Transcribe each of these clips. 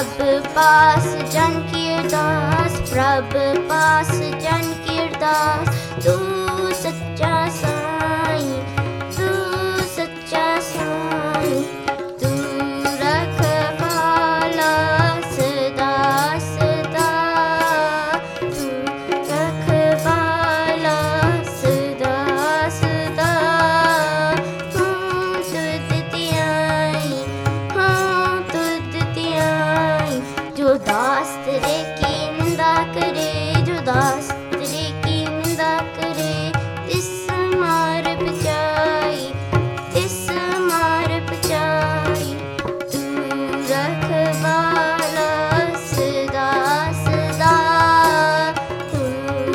प्रभ पास जन की अरदास, प्रभ पास जन की अरदास। तू सच्चा साईं, तू सच्चा साईं, तू रखवाला सदा सदा, तू रखवाला सदा सदा। हाँ तुझ त्याई, हाँ तुझ त्याई। जो दास तेरे की निंदा करे, जो दास तेरे की निंदा करे, तिस मार बचाई, तिस मार बचाई। तू रखवाला सदा सदा, तू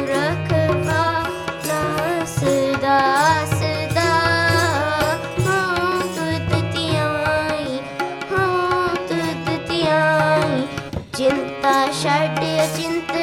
रखवाला सदा सदा। हाँ तुझ त्याई, हाँ तुझ त्याई। चिंता छड्ड अचिंत